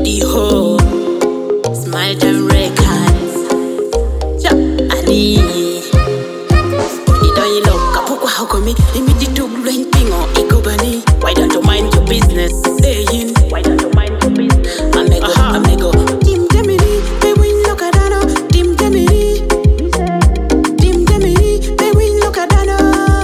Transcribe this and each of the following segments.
the whole Smile Time Records. Ja, ani Ido ilo kapukwa hako mi imiji tuglen pingo ikobani. Why don't you mind your business? Saying why don't you mind your business? Amego Tim Gemini, they win look at Dano. Tim Gemini, Tim Gemini, they win look at Dano.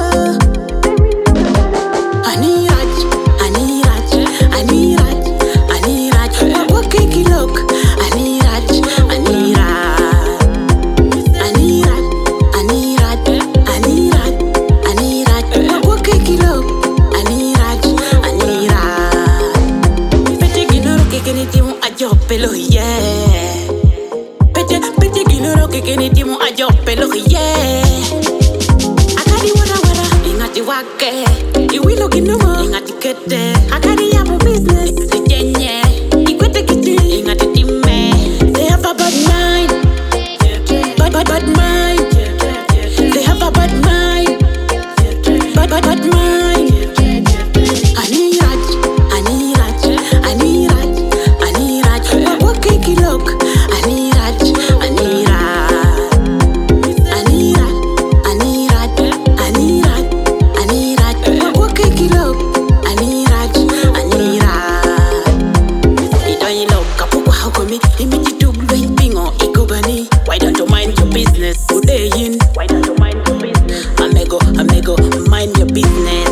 Ani Raj, Ani Raj, Ani Raj, Ani Raj. What cake look? Ani Raj, Ani Raj, Ani Raj, Ani Raj, Ani Raj, Ani Raj. What cake look? Ani Raj, Ani Raj. Pete ginoro kekeni timu ajopelo yeah. Pete ginoro kekeni timu ajopelo yeah. Akadi wara ingati wake. Iwilo ginoro ingati kete. Akadi yapo business jenye. Ikwete kiti ingati time. They have a bad mind. Bad mind. They have a bad mind. Bad mind. Ani Raj, Ani Raj, Ani Raj, Ani Raj. What cake look? Ani Raj, Ani Raj, Ani Raj, Ani Raj, Ani Raj, Ani Raj. What cake look? Ani Raj, Ani Raj. Ido ilo kapukwa hako mi imiji tuglen pingo ikobani. Why don't you mind your business? Udayin, why don't you mind your business? Amego, mind your business.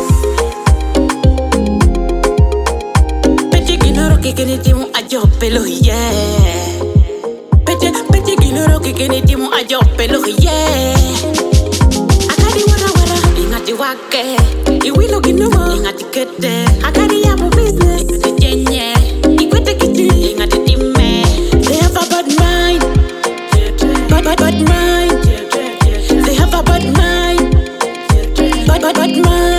Pete ginoro kekeni timu ajopelo yeah. Pete ginoro kekeni timu ajopelo yeah. Akadi wara ingati wake. Iwilo ginoro ingati kete. Akadi yapo business jenye. Ikwete kiti ingati time. They have a bad mind. Bad mind. They have a bad mind. Bad mind.